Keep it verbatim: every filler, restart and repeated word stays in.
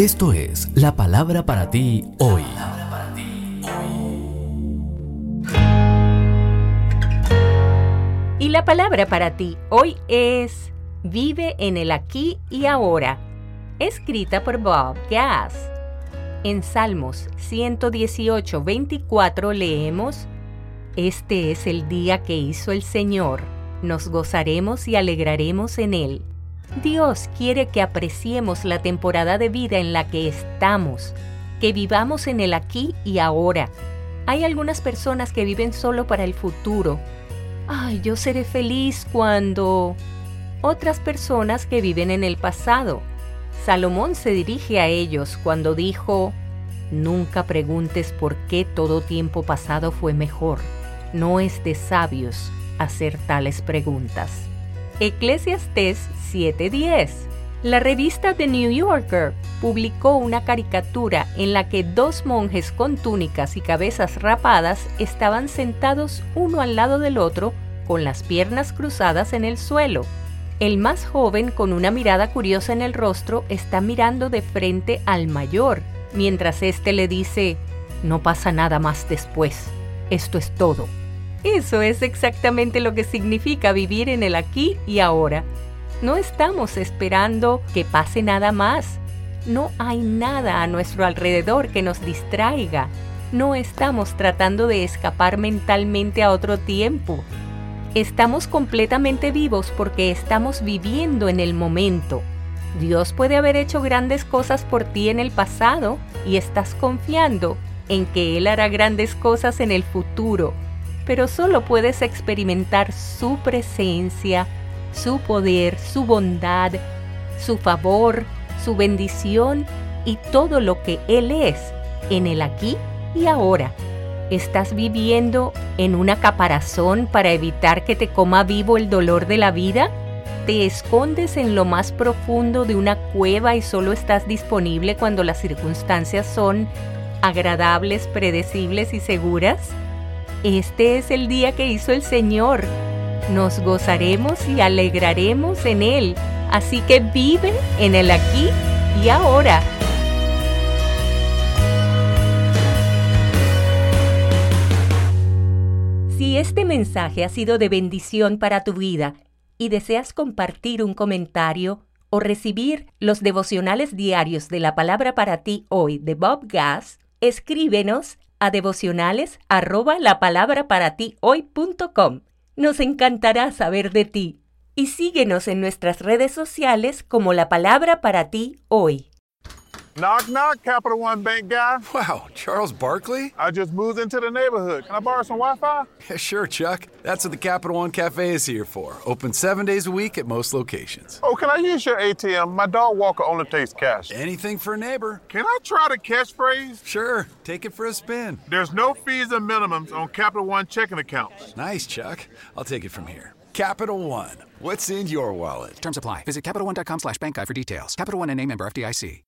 Esto es la palabra para ti hoy. Y la palabra para ti hoy es Vive en el aquí y ahora, escrita por Bob Gass. En Salmos ciento dieciocho, veinticuatro leemos: Este es el día que hizo el Señor, nos gozaremos y alegraremos en él. Dios quiere que apreciemos la temporada de vida en la que estamos, que vivamos en el aquí y ahora. Hay algunas personas que viven solo para el futuro. Ay, yo seré feliz cuando... Otras personas que viven en el pasado. Salomón se dirige a ellos cuando dijo: Nunca preguntes por qué todo tiempo pasado fue mejor. No es de sabios hacer tales preguntas. Eclesiastés siete diez. La revista The New Yorker publicó una caricatura en la que dos monjes con túnicas y cabezas rapadas estaban sentados uno al lado del otro con las piernas cruzadas en el suelo. El más joven, con una mirada curiosa en el rostro, está mirando de frente al mayor, mientras éste le dice: No pasa nada más después. Esto es todo. Eso es exactamente lo que significa vivir en el aquí y ahora. No estamos esperando que pase nada más. No hay nada a nuestro alrededor que nos distraiga. No estamos tratando de escapar mentalmente a otro tiempo. Estamos completamente vivos porque estamos viviendo en el momento. Dios puede haber hecho grandes cosas por ti en el pasado y estás confiando en que Él hará grandes cosas en el futuro, pero solo puedes experimentar su presencia, su poder, su bondad, su favor, su bendición y todo lo que Él es en el aquí y ahora. ¿Estás viviendo en una caparazón para evitar que te coma vivo el dolor de la vida? ¿Te escondes en lo más profundo de una cueva y solo estás disponible cuando las circunstancias son agradables, predecibles y seguras? Este es el día que hizo el Señor. Nos gozaremos y alegraremos en Él. Así que vive en el aquí y ahora. Si este mensaje ha sido de bendición para tu vida y deseas compartir un comentario o recibir los devocionales diarios de la palabra para ti hoy de Bob Gass, escríbenos a devocionales arroba la palabra para ti hoy punto com. Nos encantará saber de ti. Y síguenos en nuestras redes sociales como La Palabra para ti hoy. Knock, knock, Capital One Bank guy. Wow, Charles Barkley? I just moved into the neighborhood. Can I borrow some Wi-Fi? Yeah, sure, Chuck. That's what the Capital One Cafe is here for. Open seven days a week at most locations. Oh, can I use your A T M? My dog Walker only takes cash. Anything for a neighbor. Can I try the catchphrase? Sure, take it for a spin. There's no fees and minimums on Capital One checking accounts. Nice, Chuck. I'll take it from here. Capital One. What's in your wallet? Terms apply. Visit CapitalOne.com slash bank guide for details. Capital One and name member F D I C.